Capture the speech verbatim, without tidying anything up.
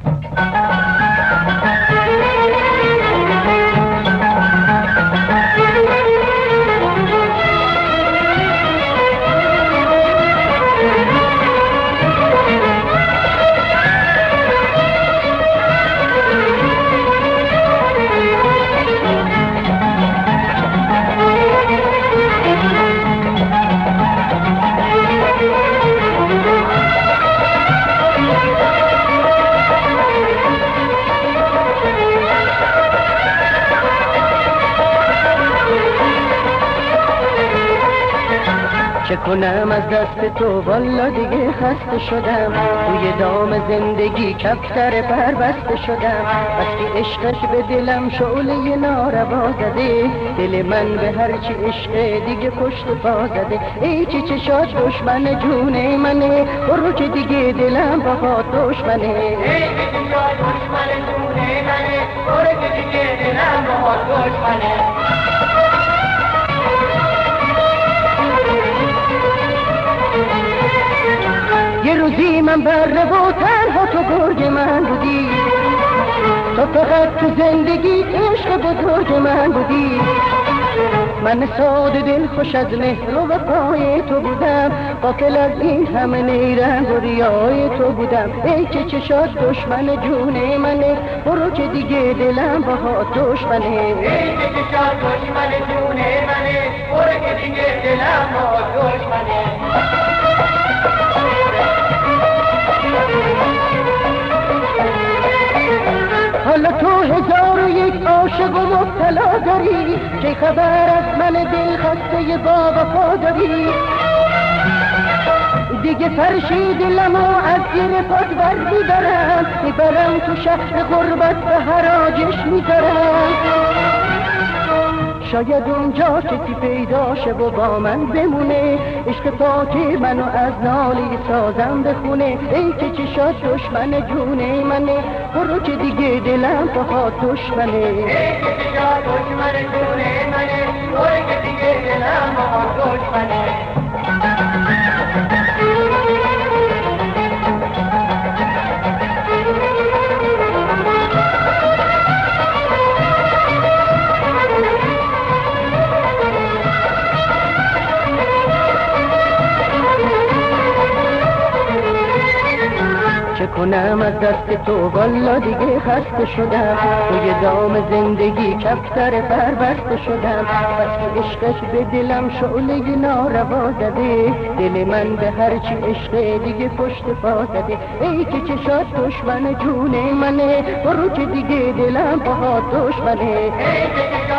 چه کنم از دست تو والا دیگه خسته شدم، توی دام زندگی کفتر پر بسته شدم. بس که عشقش به دلم شعله ناروا زده، دل من به هرچی عشق دیگه پشت پا زده. ای چه چشات دشمن جون منه، برو که دیگه دلم با دشمنه. ای چه چشات دشمن جون منه، برو که دیگه دلم با دشمنه. یه روزی من بره و تنها تو گرگ من بودی، تو فقط تو زندگی عشق بزرگ من بودی. من ساده دل خوش از مهر و وفای تو بودم، غافل از این همه نیرنگ و ریای تو بودم. ای که چشات دشمن جون منه، برو که دیگه دلم با دشمنه. ای که چشات دشمن جون منه، برو که دیگه دلم با دشمنه. حالا تو هزار و یک عاشق و مبتلا داری، چه خبر از من دل خسته با وفا داری. دیگه فرشی دلمو از زیر پات بر میبرم، میبرم تو شهر غربت به حراجش میذارم. شاید اونجا کسی پیدا شه و با من بمونه، عشق پاکی منو از نالی سازم بخونه. ای که چشات دشمن جون منه، برو که دیگه دلم بخواد دشمنه. ای که چشات دشمن جون منه، برو که دیگه دلم بخواد دشمنه. چه کنم از دست تو والا دیگه خسته شدم، توی دام زندگی کفتر پر بسته شدم. بس که عشقش به دلم شعله ناروا زده، دل من به هرچی عشق دیگه پشت پا زده. ای که چشات دشمن جون منه، برو که دیگه دلم با دشمنه. ای که